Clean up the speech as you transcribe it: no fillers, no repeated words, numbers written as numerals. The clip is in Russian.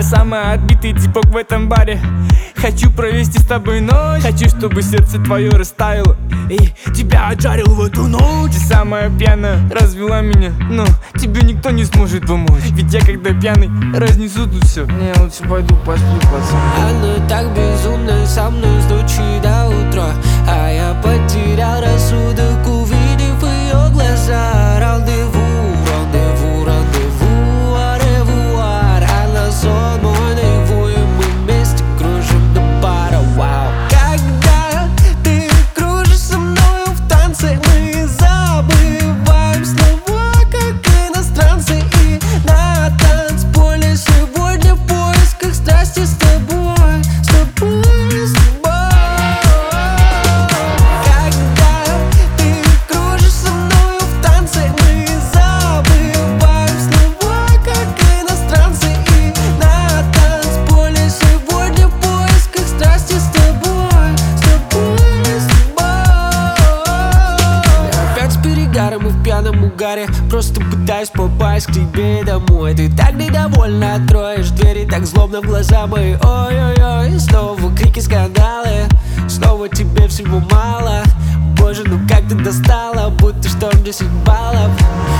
Я самый отбитый типок в этом баре. Хочу провести с тобой ночь. Хочу, чтобы сердце твое растаяло и тебя отжарил в эту ночь. Ты самая пьяная, развела меня, но тебе никто не сможет помочь. Ведь я когда пьяный, разнесу тут все. Не, лучше пойду посплю, пацан. Она так безумна со мной с ночи до утра, а я потерял рассудок, увидев ее глаза. Рандеву, рандеву, рандеву, аревуар. Она сон мой наяву, и мы вместе кружим до пара. Вау. Когда ты кружишь со мною в танце, мы забываем слова, как иностранцы. И на танцполе сегодня в поисках страсти с тобой, с тобой, с тобой. Когда ты кружишь со мною в танце, мы забываем слова, как иностранцы. И на танцполе сегодня в поисках страсти с тобой, с тобой, с тобой. Опять с перегаром и в пьяном угаре, просто пытаюсь попасть к тебе домой. Ты так недовольна, откроешь двери так злобно в глаза мои. Ой-ой-ой, снова крики, скандалы, снова тебе всего мало. Боже, ну как ты достала, будто шторм 10 баллов.